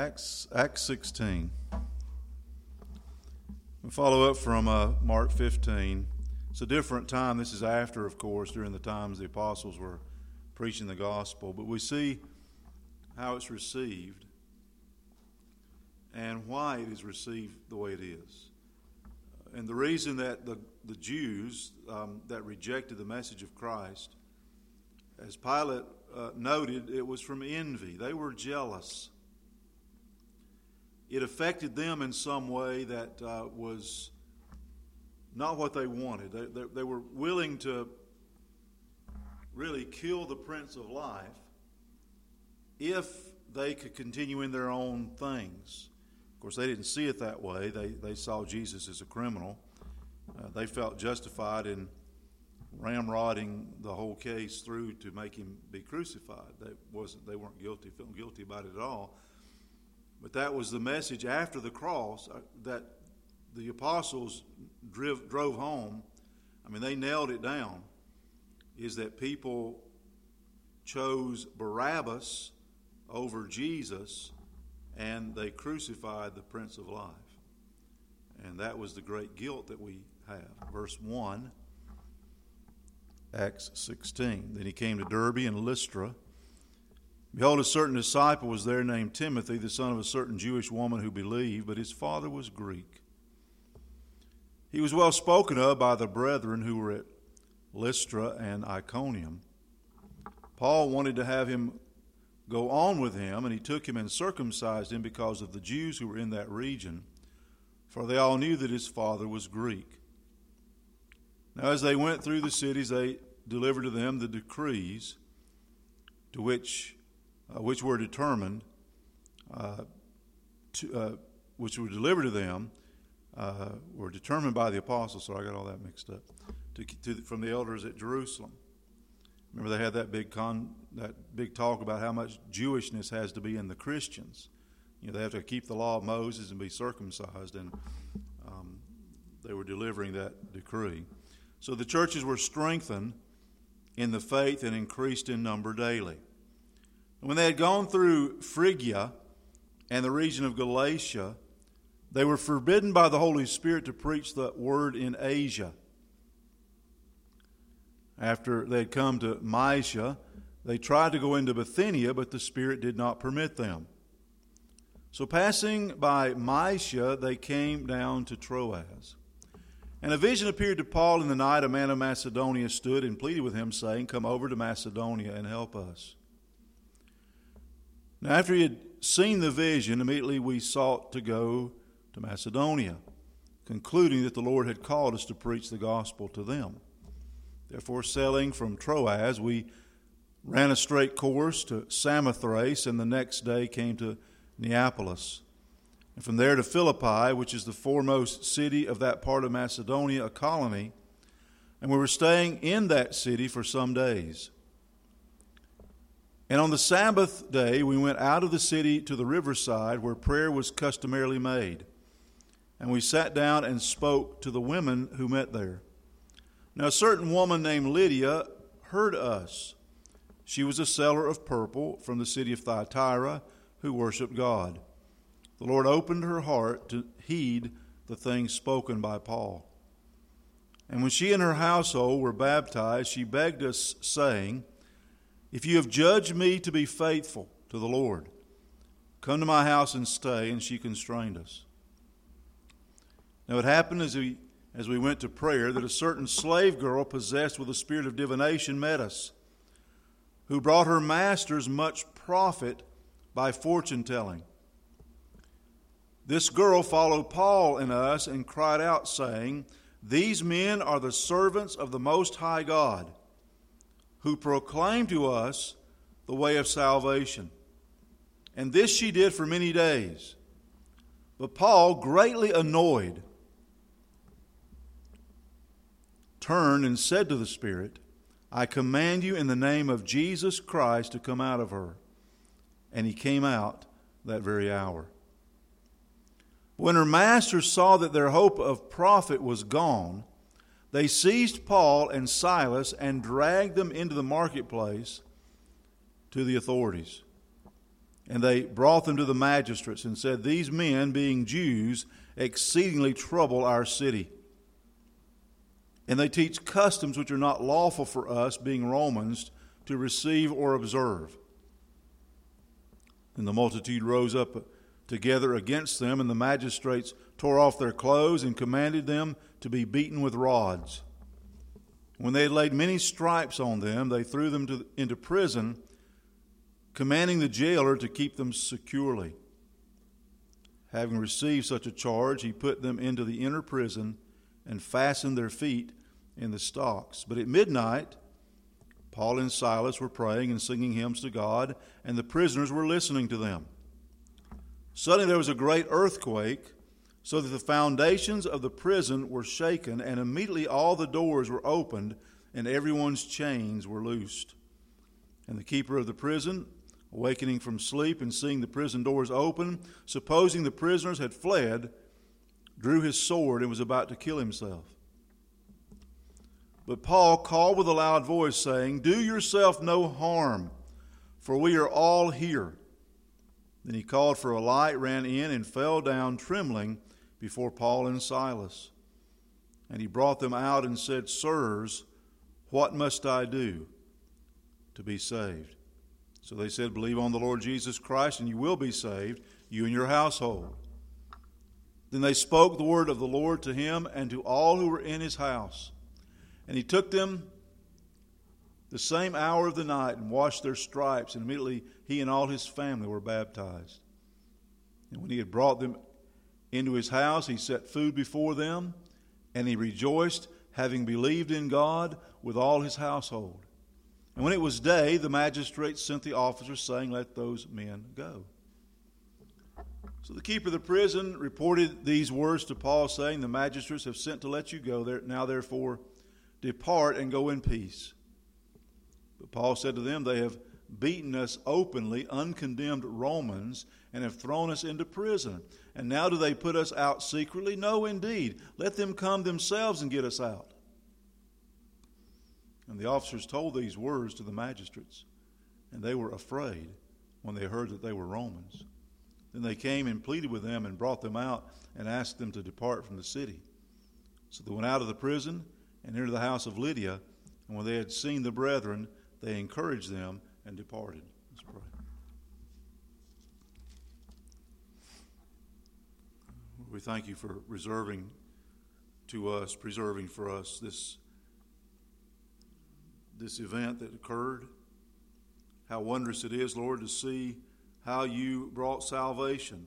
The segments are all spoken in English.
Acts 16. We follow up from Mark 15. It's a different time. This is after, of course, during the times the apostles were preaching the gospel. But we see how it's received and why it is received the way it is. And the reason that the Jews that rejected the message of Christ, as Pilate noted, it was from envy. They were jealous. It affected them in some way that was not what they wanted. They were willing to really kill the Prince of Life if they could continue in their own things. Of course, they didn't see it that way. They saw Jesus as a criminal. They felt justified in ramrodding the whole case through to make him be crucified. They weren't guilty, feeling guilty about it at all. But that was the message after the cross that the apostles drove home. I mean, they nailed it down, is that people chose Barabbas over Jesus, and they crucified the Prince of Life. And that was the great guilt that we have. Verse 1, Acts 16. Then he came to Derbe and Lystra. Behold, a certain disciple was there named Timothy, the son of a certain Jewish woman who believed, but his father was Greek. He was well spoken of by the brethren who were at Lystra and Iconium. Paul wanted to have him go on with him, and he took him and circumcised him because of the Jews who were in that region, for they all knew that his father was Greek. Now as they went through the cities, they delivered to them the decrees to which were determined, which were delivered to them, were determined by the apostles. So I got all that mixed up. From the elders at Jerusalem. Remember, they had that big talk about how much Jewishness has to be in the Christians. You know, they have to keep the law of Moses and be circumcised, and they were delivering that decree. So the churches were strengthened in the faith and increased in number daily. When they had gone through Phrygia and the region of Galatia, they were forbidden by the Holy Spirit to preach the word in Asia. After they had come to Mysia, they tried to go into Bithynia, but the Spirit did not permit them. So passing by Mysia, they came down to Troas. And a vision appeared to Paul in the night. A man of Macedonia stood and pleaded with him, saying, "Come over to Macedonia and help us." Now after he had seen the vision, immediately we sought to go to Macedonia, concluding that the Lord had called us to preach the gospel to them. Therefore, sailing from Troas, we ran a straight course to Samothrace, and the next day came to Neapolis. And from there to Philippi, which is the foremost city of that part of Macedonia, a colony, and we were staying in that city for some days. And on the Sabbath day, we went out of the city to the riverside where prayer was customarily made. And we sat down and spoke to the women who met there. Now a certain woman named Lydia heard us. She was a seller of purple from the city of Thyatira who worshiped God. The Lord opened her heart to heed the things spoken by Paul. And when she and her household were baptized, she begged us, saying, "If you have judged me to be faithful to the Lord, come to my house and stay." And she constrained us. Now it happened as we went to prayer that a certain slave girl possessed with a spirit of divination met us, who brought her masters much profit by fortune telling. This girl followed Paul and us and cried out, saying, "These men are the servants of the Most High God, who proclaim to us the way of salvation." And this she did for many days. But Paul, greatly annoyed, turned and said to the Spirit, "I command you in the name of Jesus Christ to come out of her." And he came out that very hour. When her masters saw that their hope of profit was gone, they seized Paul and Silas and dragged them into the marketplace to the authorities. And they brought them to the magistrates and said, "These men, being Jews, exceedingly trouble our city. And they teach customs which are not lawful for us, being Romans, to receive or observe." And the multitude rose up together against them, and the magistrates tore off their clothes and commanded them to be beaten with rods. When they had laid many stripes on them, they threw them into prison, commanding the jailer to keep them securely. Having received such a charge, he put them into the inner prison and fastened their feet in the stocks. But at midnight, Paul and Silas were praying and singing hymns to God, and the prisoners were listening to them. Suddenly there was a great earthquake, so that the foundations of the prison were shaken, and immediately all the doors were opened, and everyone's chains were loosed. And the keeper of the prison, awakening from sleep and seeing the prison doors open, supposing the prisoners had fled, drew his sword and was about to kill himself. But Paul called with a loud voice, saying, "Do yourself no harm, for we are all here." Then he called for a light, ran in, and fell down trembling before Paul and Silas. And he brought them out and said, "Sirs, what must I do to be saved?" So they said, "Believe on the Lord Jesus Christ, and you will be saved, you and your household." Then they spoke the word of the Lord to him and to all who were in his house. And he took them the same hour of the night and washed their stripes, and immediately he and all his family were baptized. And when he had brought them into his house, he set food before them, and he rejoiced, having believed in God with all his household. And when it was day, the magistrates sent the officers, saying, "Let those men go." So the keeper of the prison reported these words to Paul, saying, "The magistrates have sent to let you go. Now therefore depart and go in peace." But Paul said to them, "They have beaten us openly, uncondemned Romans, and have thrown us into prison. And now do they put us out secretly? No, indeed. Let them come themselves and get us out." And the officers told these words to the magistrates, and they were afraid when they heard that they were Romans. Then they came and pleaded with them and brought them out and asked them to depart from the city. So they went out of the prison and entered the house of Lydia, and when they had seen the brethren, they encouraged them and departed. Let's pray. We thank you for preserving for us this event that occurred. How wondrous it is, Lord, to see how you brought salvation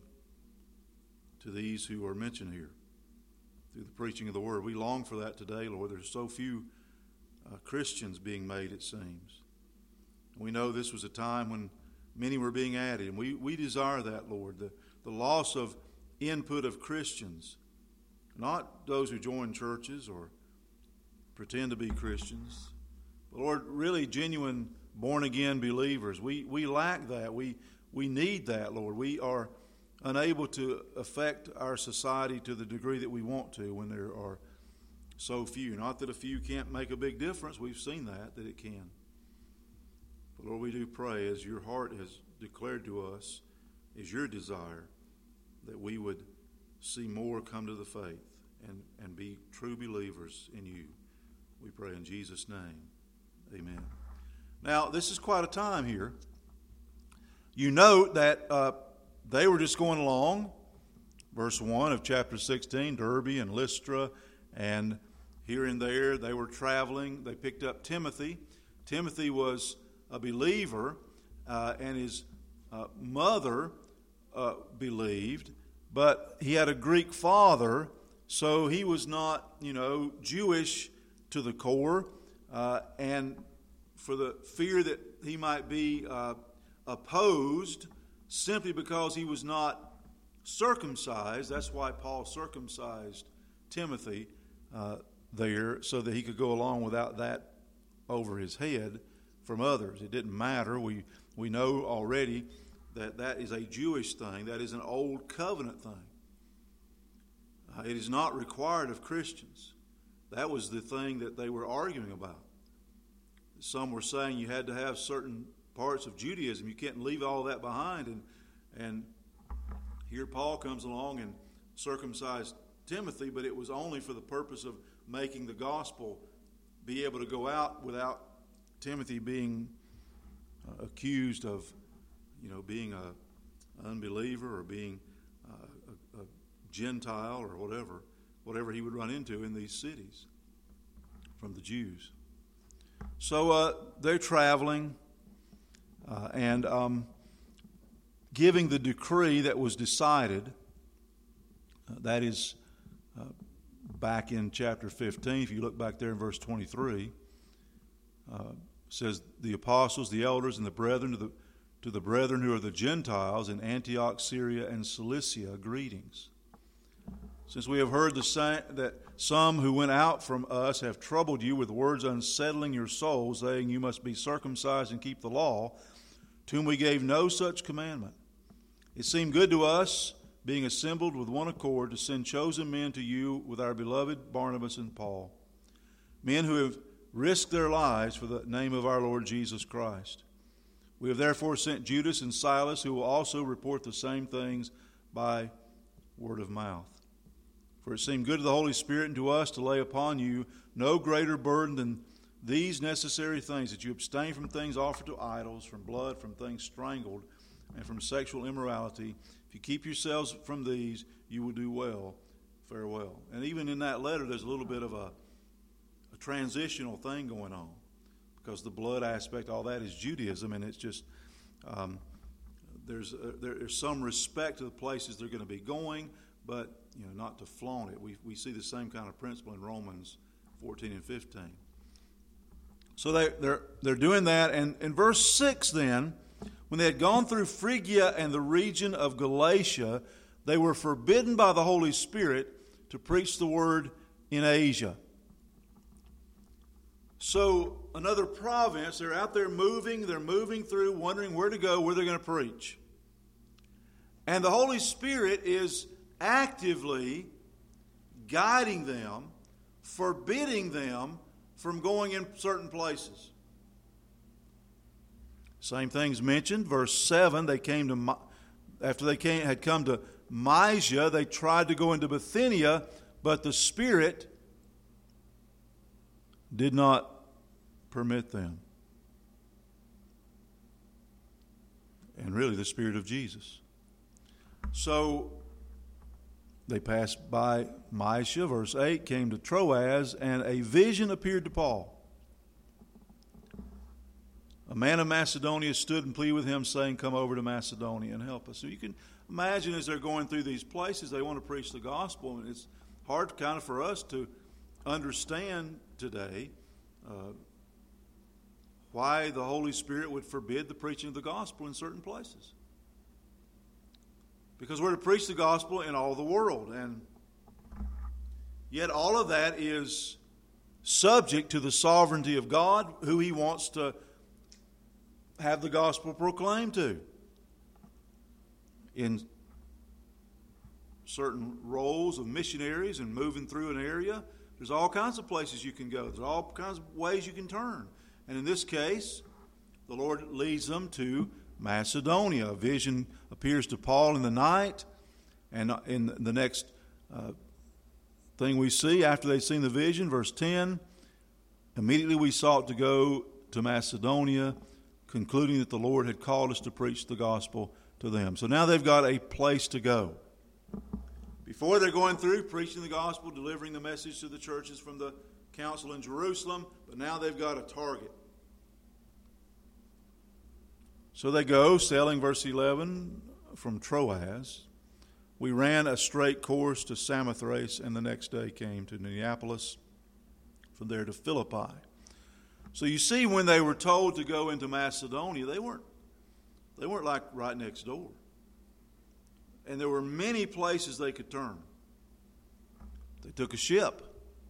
to these who are mentioned here through the preaching of the word. We long for that today, Lord. There's so few Christians being made, it seems. We know this was a time when many were being added, and we desire that, Lord, the loss of input of Christians, not those who join churches or pretend to be Christians, but, Lord, really genuine born-again believers. We lack that. We need that, Lord. We are unable to affect our society to the degree that we want to when there are so few. Not that a few can't make a big difference. We've seen that it can. But Lord, we do pray, as your heart has declared to us, is your desire that we would see more come to the faith and be true believers in you. We pray in Jesus' name. Amen. Now, this is quite a time here. You note that they were just going along. Verse 1 of chapter 16, Derbe and Lystra, and here and there they were traveling. They picked up Timothy. Timothy was a believer, and his mother believed, but he had a Greek father, so he was not, Jewish to the core, and for the fear that he might be opposed simply because he was not circumcised. That's why Paul circumcised Timothy there, so that he could go along without that over his head from others. It didn't matter. We know already that is a Jewish thing. That is an old covenant thing. It is not required of Christians. That was the thing that they were arguing about. Some were saying you had to have certain parts of Judaism. You can't leave all that behind. And here Paul comes along and circumcised Timothy, but it was only for the purpose of making the gospel be able to go out without Timothy being accused of, being an unbeliever or being a Gentile or whatever he would run into in these cities from the Jews. So they're traveling and giving the decree that was decided. That is back in chapter 15. If you look back there in verse 23, says the apostles, the elders, and the brethren to the brethren who are the Gentiles in Antioch, Syria, and Cilicia, greetings. Since we have heard that some who went out from us have troubled you with words unsettling your souls, saying you must be circumcised and keep the law, to whom we gave no such commandment. It seemed good to us, being assembled with one accord, to send chosen men to you with our beloved Barnabas and Paul, men who have risked their lives for the name of our Lord Jesus Christ. We have therefore sent Judas and Silas, who will also report the same things by word of mouth. For it seemed good to the Holy Spirit and to us to lay upon you no greater burden than these necessary things, that you abstain from things offered to idols, from blood, from things strangled, and from sexual immorality. If you keep yourselves from these, you will do well. Farewell. And even in that letter, there's a little bit of a transitional thing going on, because the blood aspect, all that is Judaism, and it's just there's some respect to the places they're going to be going, but not to flaunt it. We see the same kind of principle in Romans 14 and 15. So they're doing that, and in verse 6 then, when they had gone through Phrygia and the region of Galatia, they were forbidden by the Holy Spirit to preach the word in Asia. So another province, they're out there moving through, wondering where to go, where they're going to preach. And the Holy Spirit is actively guiding them, forbidding them from going in certain places. Same things mentioned. Verse 7, after they had come to Mysia, they tried to go into Bithynia, but the Spirit did not permit them. And really the Spirit of Jesus. So they passed by Mysia, verse 8, came to Troas, and a vision appeared to Paul. A man of Macedonia stood and pleaded with him, saying, come over to Macedonia and help us. So you can imagine as they're going through these places, they want to preach the gospel. And it's hard kind of for us to understand today why the Holy Spirit would forbid the preaching of the gospel in certain places. Because we're to preach the gospel in all the world. And yet all of that is subject to the sovereignty of God, who He wants to have the gospel proclaimed to. In certain roles of missionaries and moving through an area, there's all kinds of places you can go. There's all kinds of ways you can turn. And in this case, the Lord leads them to Macedonia. A vision appears to Paul in the night. And in the next thing we see, after they've seen the vision, verse 10, immediately we sought to go to Macedonia, concluding that the Lord had called us to preach the gospel to them. So now they've got a place to go. Before they're going through preaching the gospel, delivering the message to the churches from the council in Jerusalem, but now they've got a target. So they go, sailing, verse 11, from Troas. We ran a straight course to Samothrace, and the next day came to Neapolis, from there to Philippi. So you see, when they were told to go into Macedonia, they weren't like right next door. And there were many places they could turn. They took a ship.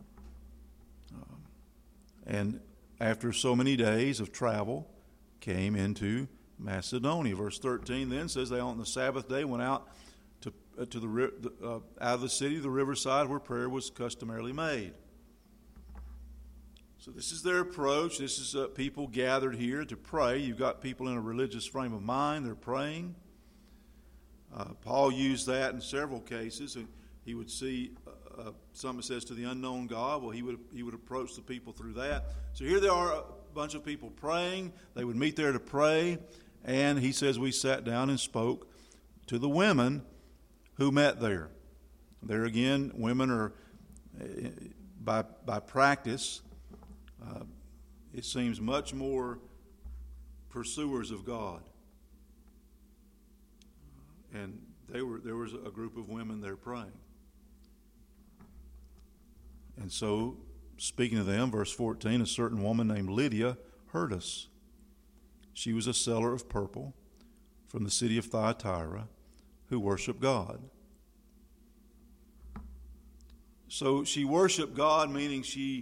And after so many days of travel, came into Macedonia. Verse 13 then says they on the Sabbath day went out out of the city, the riverside where prayer was customarily made. So this is their approach. This is people gathered here to pray. You've got people in a religious frame of mind. They're praying. Paul used that in several cases. He would see something that says to the unknown God. Well, he would approach the people through that. So here they are, a bunch of people praying. They would meet there to pray. And he says we sat down and spoke to the women who met there. There again, women are, by practice, it seems much more pursuers of God. And there was a group of women there praying. And so, speaking to them, verse 14, a certain woman named Lydia heard us. She was a seller of purple from the city of Thyatira who worshiped God. So she worshiped God, meaning she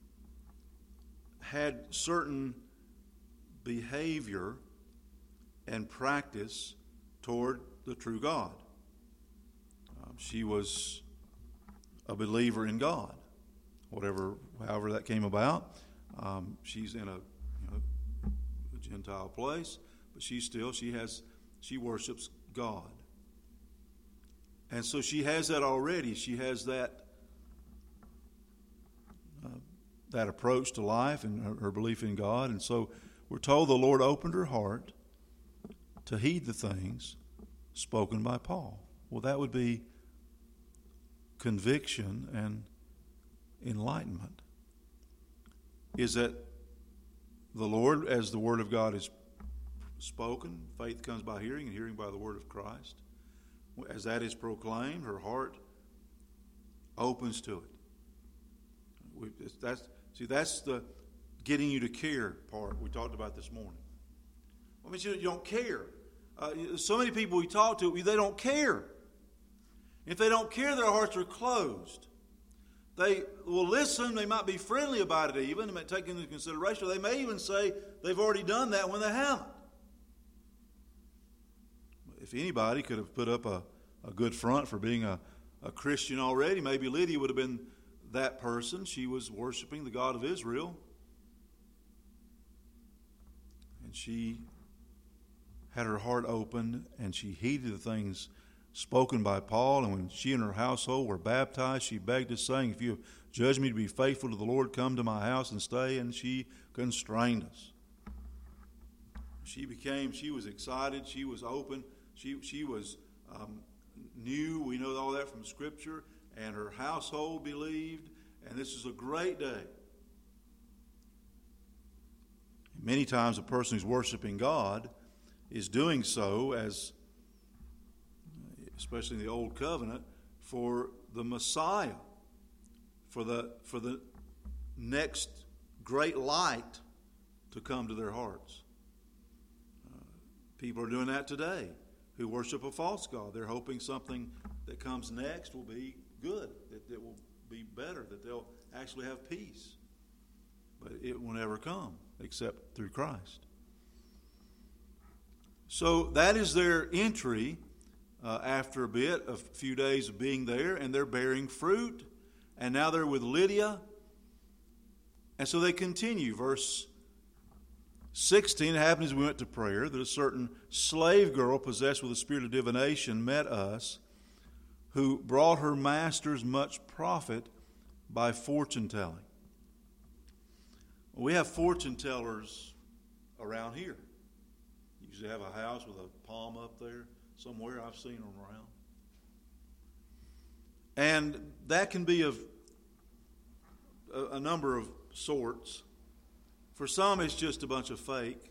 had certain behavior and practice toward the true God. She was a believer in God, however that came about. She's in a Gentile place, but she worships God. And so she has that already. She has that approach to life and her belief in God. And so we're told the Lord opened her heart to heed the things spoken by Paul. Well, that would be conviction and enlightenment. Is that the Lord, as the Word of God is spoken, faith comes by hearing, and hearing by the Word of Christ. As that is proclaimed, her heart opens to it. That's the getting you to care part we talked about this morning. I mean, you don't care. So many people we talk to, they don't care. If they don't care, their hearts are closed. They will listen. They might be friendly about it even. They might take into consideration. They may even say they've already done that when they haven't. If anybody could have put up a good front for being a Christian already, maybe Lydia would have been that person. She was worshiping the God of Israel. And she had her heart open, and she heeded the things spoken by Paul. And when she and her household were baptized, she begged us, saying, if you have judged me to be faithful to the Lord, come to my house and stay. And she constrained us. She was excited. She was open. She was new. We know all that from Scripture. And her household believed. And this is a great day. Many times a person who's worshiping God is doing so, especially in the Old Covenant, for the Messiah, for the next great light to come to their hearts. People are doing that today who worship a false god. They're hoping something that comes next will be good, that will be better, that they'll actually have peace. But it will never come except through Christ. So that is their entry after a few days of being there, and they're bearing fruit. And now they're with Lydia. And so they continue. Verse 16, it happened as we went to prayer that a certain slave girl possessed with a spirit of divination met us, who brought her masters much profit by fortune telling. We have fortune tellers around here. You usually have a house with a palm up there somewhere. I've seen them around. And that can be of a number of sorts. For some, it's just a bunch of fake.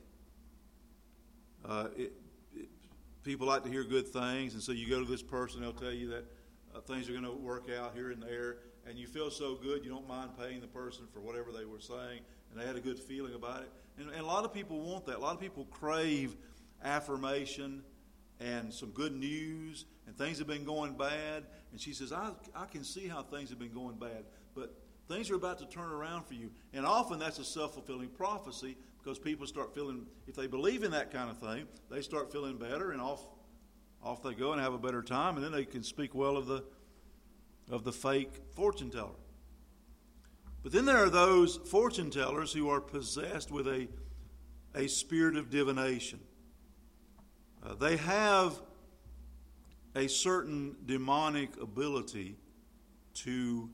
People like to hear good things, and so you go to this person, they'll tell you that things are going to work out here and there, and you feel so good you don't mind paying the person for whatever they were saying, and they had a good feeling about it. And a lot of people want that. A lot of people crave affirmation and some good news, and things have been going bad. And she says, I can see how things have been going bad, but things are about to turn around for you. And often that's a self-fulfilling prophecy, because people start feeling, if they believe in that kind of thing, they start feeling better, and off they go and have a better time, and then they can speak well of the fake fortune teller. But then there are those fortune tellers who are possessed with a spirit of divination. They have a certain demonic ability to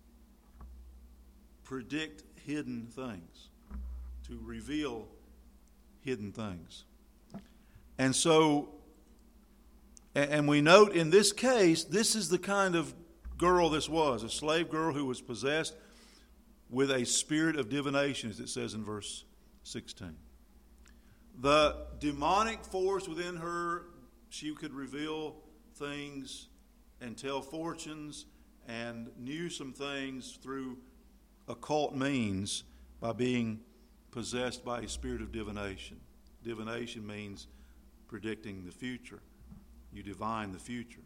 predict hidden things, to reveal hidden things. And so, and we note in this case, this is the kind of girl this was, a slave girl who was possessed with a spirit of divination, as it says in verse 16. The demonic force within her, she could reveal things and tell fortunes and knew some things through occult means by being possessed by a spirit of divination. Divination means predicting the future. You divine the future.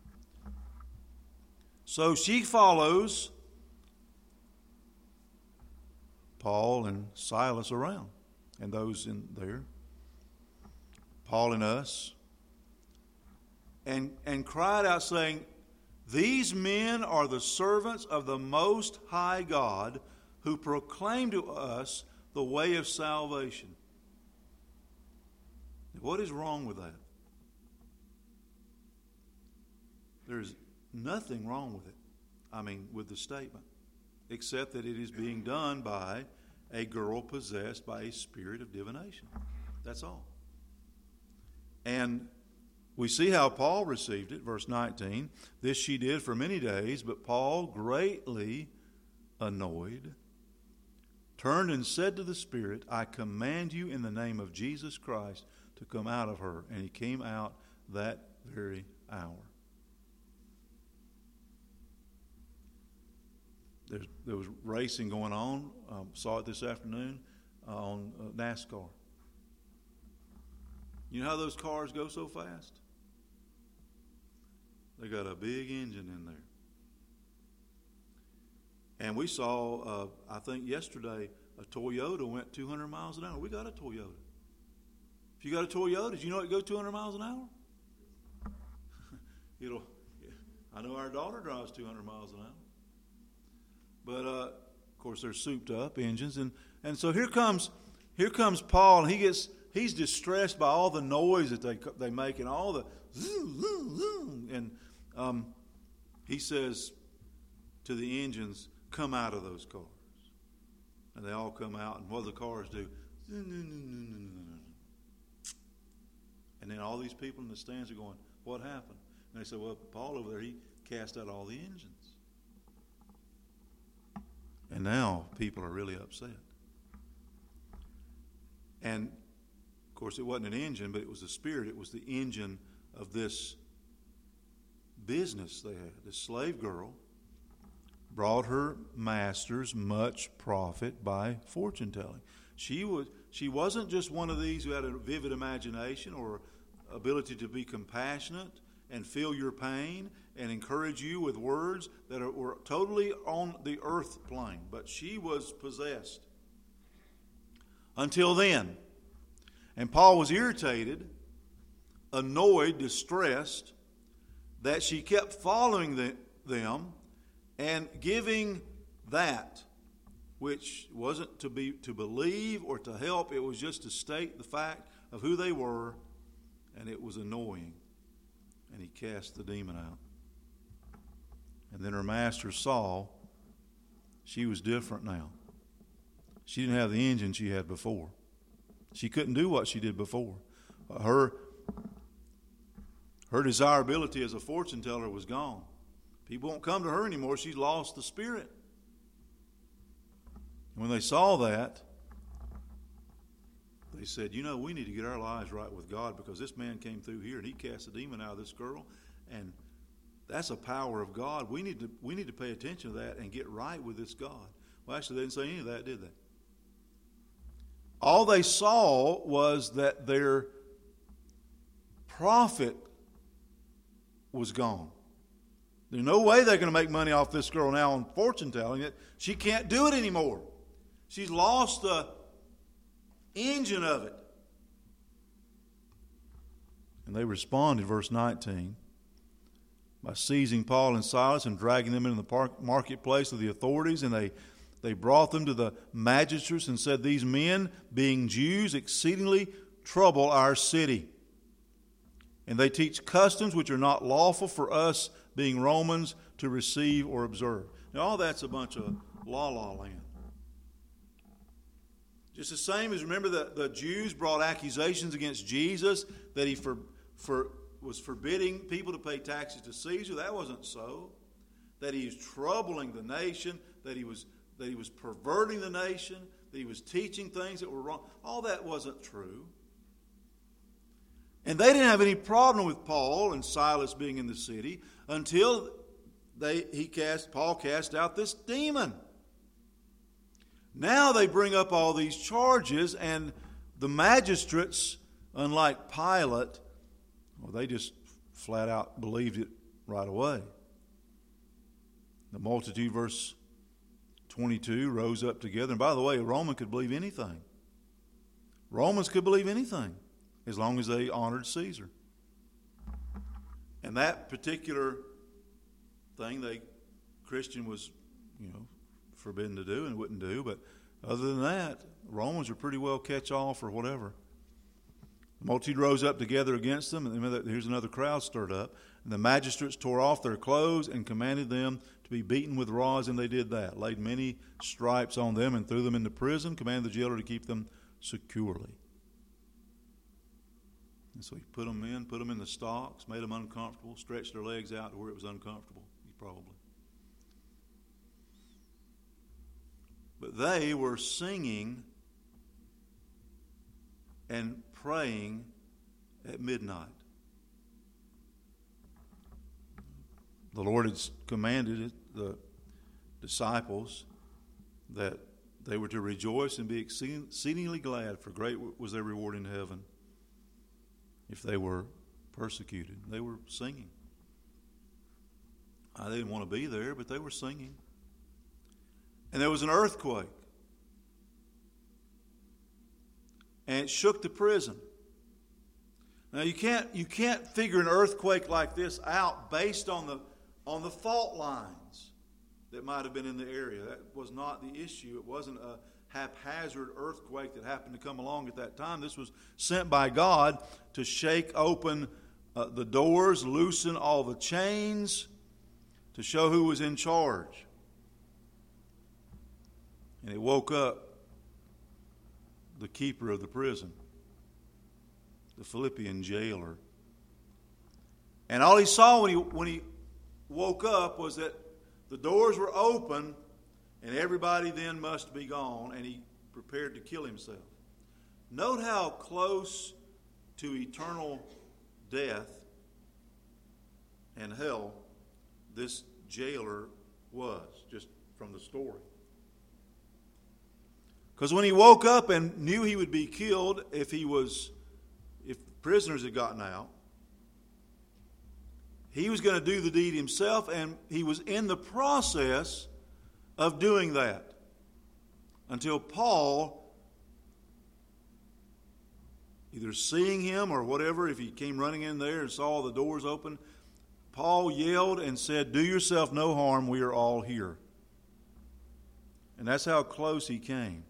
So she follows Paul and Silas around, and those in there, Paul and us, and cried out saying, "These men are the servants of the Most High God, who proclaim to us the way of salvation." What is wrong with that? There's nothing wrong with it. I mean, with the statement, except that it is being done by a girl possessed by a spirit of divination. That's all. And we see how Paul received it, verse 19. "This she did for many days, but Paul, greatly annoyed, turned and said to the spirit, 'I command you in the name of Jesus Christ to come out of her.' And he came out that very hour." There was racing going on. Saw it this afternoon on NASCAR. You know how those cars go so fast? They got a big engine in there. And we saw, I think yesterday, a Toyota went 200 miles an hour. We got a Toyota. If you got a Toyota, did you know it goes 200 miles an hour? I know our daughter drives 200 miles an hour. But, of course, they're souped up engines. And so here comes Paul, and he's distressed by all the noise that they make and all the zoom, zoom, zoom. And he says to the engines, "Come out of those cars." And they all come out, and what do the cars do? And then all these people in the stands are going, "What happened?" And they say, "Well, Paul over there, he cast out all the engines." And now people are really upset. And, of course, it wasn't an engine, but it was a spirit. It was the engine of this business they had. This slave girl brought her masters much profit by fortune telling. She wasn't just one of these who had a vivid imagination or ability to be compassionate and feel your pain and encourage you with words that were totally on the earth plane. But she was possessed until then. And Paul was irritated, annoyed, distressed that she kept following them and giving that which wasn't to believe or to help. It was just to state the fact of who they were, and it was annoying. And he cast the demon out. And then her master saw she was different now. She didn't have the engine she had before. She couldn't do what she did before. Her desirability as a fortune teller was gone. People won't come to her anymore. She's lost the spirit. And when they saw that, they said, we need to get our lives right with God, because this man came through here and he cast a demon out of this girl, and that's a power of God. We need to pay attention to that and get right with this God. Well, actually, they didn't say any of that, did they? All they saw was that their profit was gone. There's no way they're going to make money off this girl now on fortune telling. She can't do it anymore. She's lost the engine of it. And they responded, verse 19, by seizing Paul and Silas and dragging them into the marketplace of the authorities. And They brought them to the magistrates and said, "These men, being Jews, exceedingly trouble our city. And they teach customs which are not lawful for us, being Romans, to receive or observe." Now, all that's a bunch of la-la land. Just the same as, remember, the Jews brought accusations against Jesus that he was forbidding people to pay taxes to Caesar. That wasn't so. That he was troubling the nation, that he was perverting the nation, that he was teaching things that were wrong. All that wasn't true. And they didn't have any problem with Paul and Silas being in the city until Paul cast out this demon. Now they bring up all these charges, and the magistrates, unlike Pilate, well, they just flat out believed it right away. The multitude, verse 22, rose up together. And by the way, a Roman could believe anything. Romans could believe anything as long as they honored Caesar. And that particular thing Christian was, forbidden to do and wouldn't do. But other than that, Romans are pretty well catch-all for whatever. The multitude rose up together against them, and here's another crowd stirred up. And the magistrates tore off their clothes and commanded them to be beaten with rods, and they did that. Laid many stripes on them and threw them into prison, commanded the jailer to keep them securely. And so he put them in the stocks, made them uncomfortable, stretched their legs out to where it was uncomfortable, probably. But they were singing and praying at midnight. The Lord had commanded the disciples that they were to rejoice and be exceedingly glad, for great was their reward in heaven if they were persecuted. They were singing. They didn't want to be there, but they were singing. And there was an earthquake. And it shook the prison. Now you can't figure an earthquake like this out based on the fault lines that might have been in the area. That was not the issue. It wasn't a haphazard earthquake that happened to come along at that time. This was sent by God to shake open the doors, loosen all the chains, to show who was in charge. And it woke up the keeper of the prison, the Philippian jailer. And all he saw when he woke up was that the doors were open and everybody then must be gone, and he prepared to kill himself. Note how close to eternal death and hell this jailer was, just from the story. Because when he woke up and knew he would be killed if prisoners had gotten out, he was going to do the deed himself, and he was in the process of doing that until Paul, either seeing him or whatever, if he came running in there and saw the doors open, Paul yelled and said, "Do yourself no harm, we are all here." And that's how close he came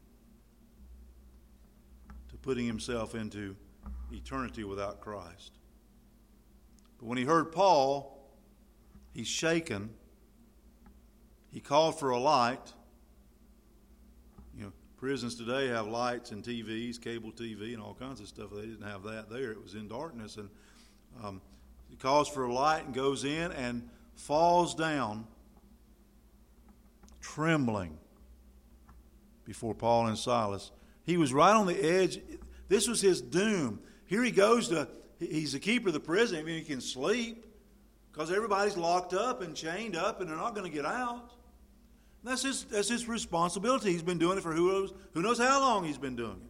to putting himself into eternity without Christ. But when he heard Paul, he's shaken. He called for a light. Prisons today have lights and TVs, cable TV, and all kinds of stuff. They didn't have that there. It was in darkness. And he calls for a light and goes in and falls down, trembling before Paul and Silas. He was right on the edge. This was his doom. Here he goes he's the keeper of the prison. I mean, he can sleep because everybody's locked up and chained up and they're not going to get out. That's his responsibility. He's been doing it for who knows how long he's been doing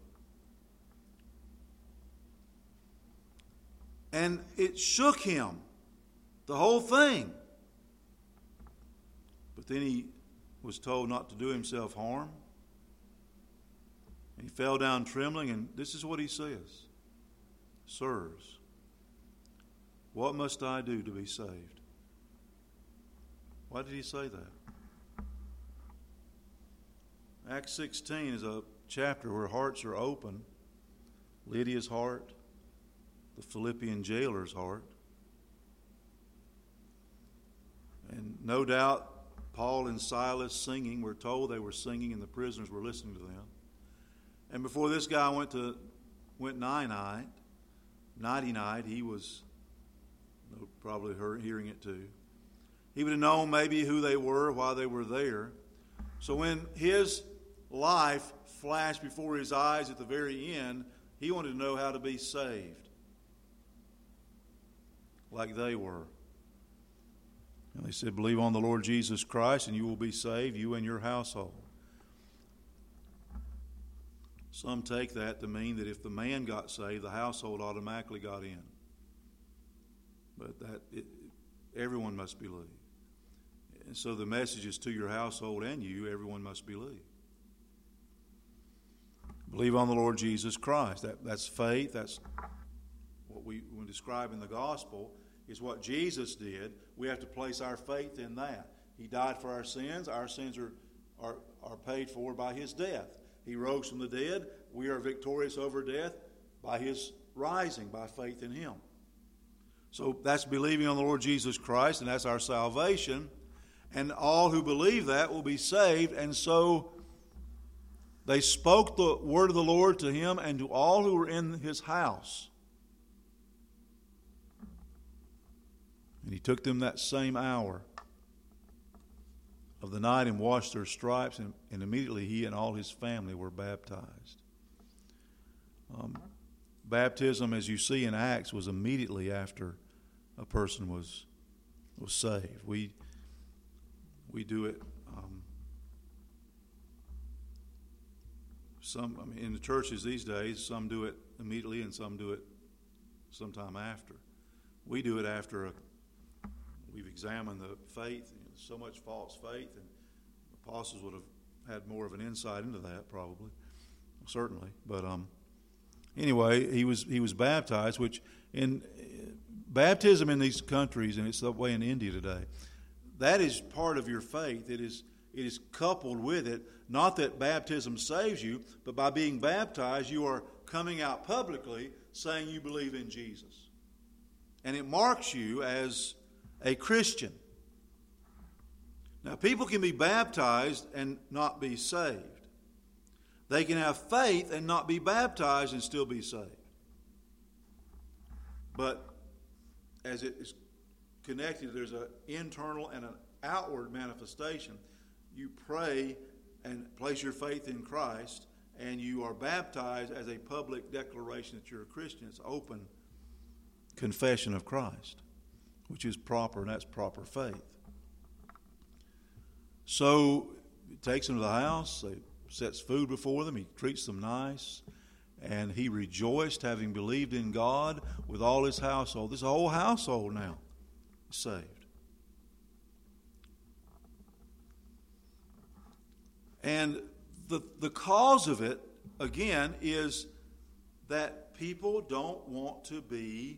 it. And it shook him, the whole thing. But then he was told not to do himself harm. He fell down trembling, and this is what he says: "Sirs, what must I do to be saved?" Why did he say that? Acts 16 is a chapter where hearts are open. Lydia's heart, the Philippian jailer's heart. And no doubt Paul and Silas singing, we're told they were singing and the prisoners were listening to them. And before this guy went nighty-night, he was probably hearing it too. He would have known maybe who they were while they were there. So when his life flashed before his eyes at the very end, he wanted to know how to be saved like they were. And they said, believe on the Lord Jesus Christ and you will be saved, you and your household. Some take that to mean that if the man got saved, the household automatically got in. But everyone must believe. And so the message is to your household and you, everyone must believe. Believe on the Lord Jesus Christ. That's faith. That's what we describe in the gospel, is what Jesus did. We have to place our faith in that. He died for our sins. Our sins are paid for by his death. He rose from the dead. We are victorious over death by his rising, by faith in him. So that's believing on the Lord Jesus Christ, and that's our salvation. And all who believe that will be saved. And so they spoke the word of the Lord to him and to all who were in his house. And he took them that same hour of the night and washed their stripes, and immediately he and all his family were baptized. Baptism, as you see in Acts, was immediately after a person was saved. We do it. In the churches these days, some do it immediately and some do it sometime after. We do it after we've examined the faith. So much false faith, and the apostles would have had more of an insight into that, probably, certainly. But anyway, he was baptized, which in baptism in these countries, and it's that way in India today, that is part of your faith. It is coupled with it. Not that baptism saves you, but by being baptized, you are coming out publicly saying you believe in Jesus. And it marks you as a Christian. Now, people can be baptized and not be saved. They can have faith and not be baptized and still be saved. But as it is connected, there's an internal and an outward manifestation. You pray and place your faith in Christ, and you are baptized as a public declaration that you're a Christian. It's open confession of Christ, which is proper, and that's proper faith. So he takes them to the house, he sets food before them, he treats them nice, and he rejoiced, having believed in God with all his household. This whole household now is saved. And the cause of it, again, is that people don't want to be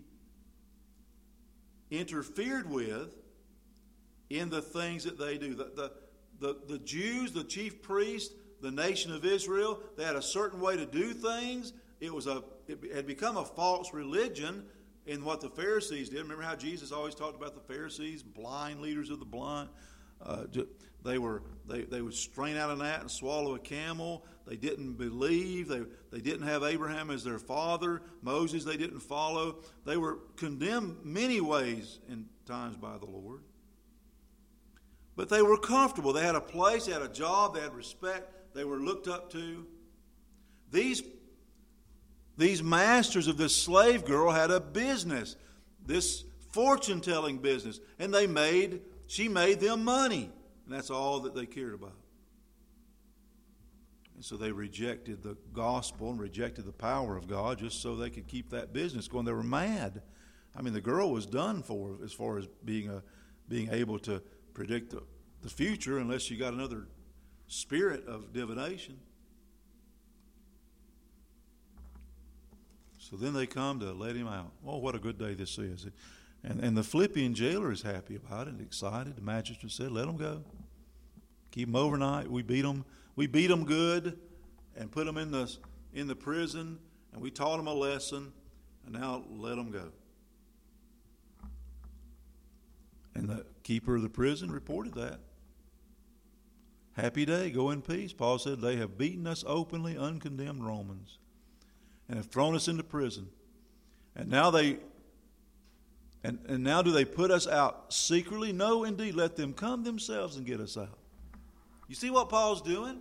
interfered with in the things that they do. The Jews, the chief priests, the nation of Israel, they had a certain way to do things. It had become a false religion in what the Pharisees did. Remember how Jesus always talked about the Pharisees, blind leaders of the blind? They would strain out a gnat and swallow a camel. They didn't believe. They didn't have Abraham as their father. Moses they didn't follow. They were condemned many ways in times by the Lord. But they were comfortable. They had a place, they had a job, they had respect, they were looked up to. These masters of this slave girl had a business, this fortune-telling business, and she made them money. And that's all that they cared about. And so they rejected the gospel and rejected the power of God just so they could keep that business going. They were mad. I mean, the girl was done for as far as being able to predict the future unless you got another spirit of divination. So then they come to let him out. Oh, what a good day this is. And the Philippian jailer is happy about it, excited. The magistrate said, let them go. Keep them overnight. We beat them We beat them good and put them in the prison, and we taught them a lesson, and now let them go. And the keeper of the prison reported that. Happy day, go in peace. Paul said, they have beaten us openly, uncondemned Romans, and have thrown us into prison. And now now do they put us out secretly? No, indeed, let them come themselves and get us out. You see what Paul's doing?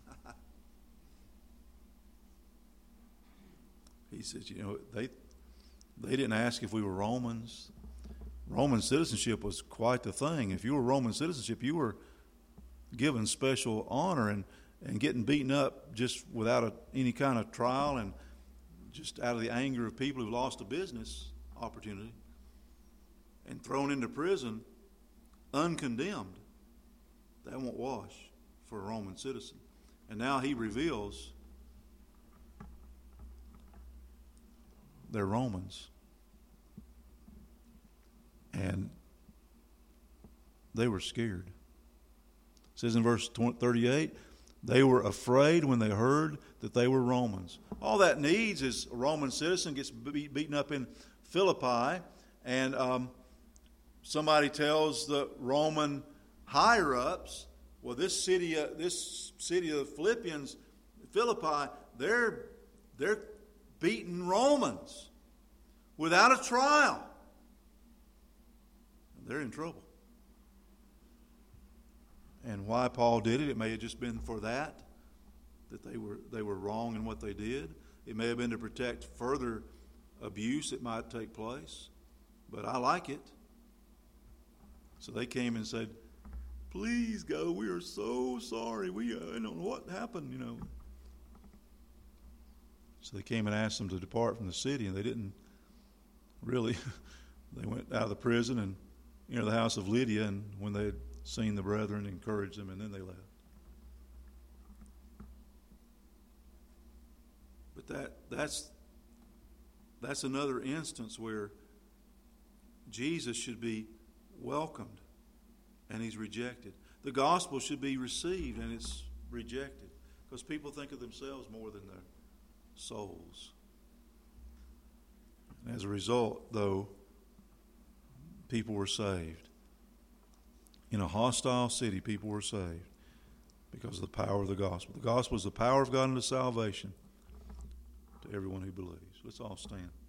He says, they didn't ask if we were Romans. Roman citizenship was quite the thing. If you were Roman citizenship, you were given special honor, and getting beaten up just without any kind of trial and just out of the anger of people who lost a business opportunity and thrown into prison uncondemned, that won't wash for a Roman citizen. And now he reveals they're Romans. And they were scared. It says in verse 38, they were afraid when they heard that they were Romans. All that needs is a Roman citizen gets beaten up in Philippi, and somebody tells the Roman higher-ups, well, this city of the Philippians, Philippi, they're beating Romans without a trial. They're in trouble. And why Paul did it may have just been for that they were wrong in what they did. It may have been to protect further abuse that might take place. But I like it. So they came and said, please go, we are so sorry. We don't know what happened, So they came and asked them to depart from the city, and they didn't really. They went out of the prison and the house of Lydia, and when they had seen the brethren, encouraged them, and then they left. But that's another instance where Jesus should be welcomed and he's rejected. The gospel should be received and it's rejected because people think of themselves more than their souls. And as a result, though, people were saved. In a hostile city, people were saved because of the power of the gospel. The gospel is the power of God unto salvation to everyone who believes. Let's all stand.